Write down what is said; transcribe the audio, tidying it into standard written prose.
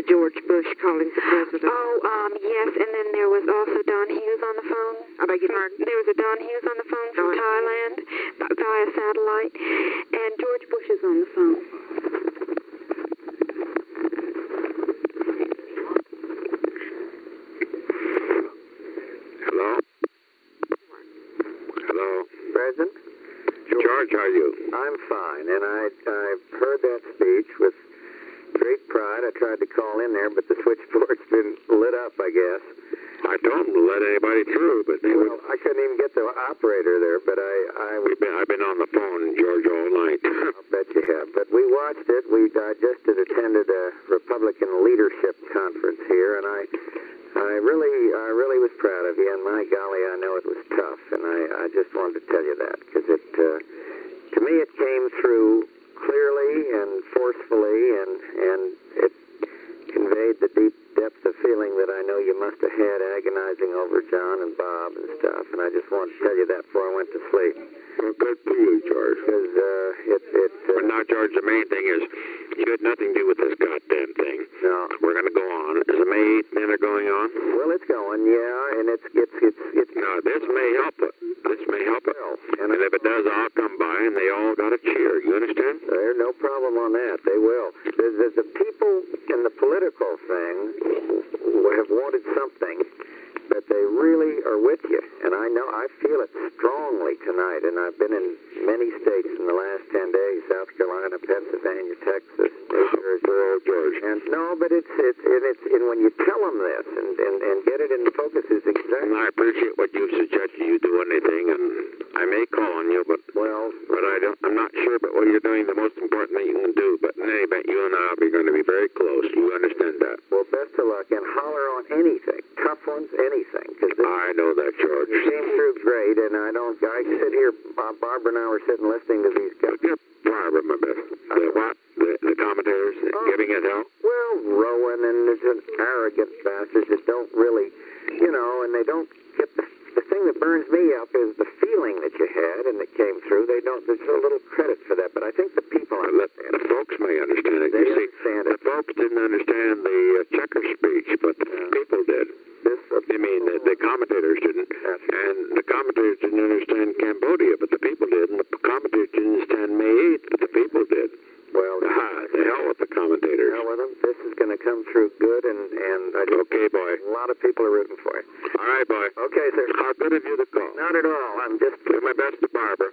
George Bush calling for president. Oh, yes, and then there was also Don Hughes on the phone. I beg your pardon? There was a Don Hughes on the phone from Thailand via satellite, and George Bush is on the phone. Hello? Hello? President? George, how are you? I'm fine, and I've heard that speech with great pride. I tried to call in there, but the switchboard's been lit up, I guess. I don't let anybody through, but they Well, I couldn't even get the operator there, but I've been on the phone, George, all night. I'll bet you have. But we watched it. I just attended a Republican leadership conference here, and I really was proud of you, and my golly, I know it was tough, and I just wanted to tell you that, because to me it came through clearly and forcefully, and it conveyed the deep depth of feeling that I know you must have had agonizing over John and Bob and stuff, and I just wanted to tell you that before I went to sleep. Well, good for you, George. Because But now, George, the main thing is you had nothing to do with this goddamn thing. No. We're going to go on. Is the May 8th dinner going on? Well, it's going, yeah, and it's No, this may help it. This may help it. and And if it does, I'll come by and they all got a cheer. You understand? there's no problem on that. They will. The people in the political thing have wanted something, but they really are with you. And I feel it strongly tonight. And I've been in many states in the last 10 days: South Carolina, Pennsylvania, Texas, New Jersey. Oh, George. And no, but it's when you tell them this and get it in focus is And exactly. I appreciate what you've suggested you do anything, and I may call on you, but I'm not sure about what you're doing. The most important thing you can do, but in any event, you and I are going to be very close. You understand that? Well, best of luck, and holler on anything, tough ones, anything, because I know that, George. you came through great, and I sit here, Barbara and I were sitting listening to these guys. Give Barbara my best. The what? The commentators giving it help? Well, Rowan and there's an arrogant bastards that don't really, and they don't get the thing that burns me up is the feeling that you had and that came through. There's so little credit for that, but I think the people understand. The folks may understand it. They You see, understand the it. folks didn't understand the checker speech, but the people did. I mean, the commentators didn't. And the commentators didn't understand Cambodia, but the people did. And the commentators didn't understand May 8th, but the people did. Well, the hell with the commentators. hell with them. This is going to come through good, and I just, Okay, boy. a lot of people are rooting for you. All right, boy. Okay, sir. How good of you to call. Not at all. I'm just. Do my best to Barbara.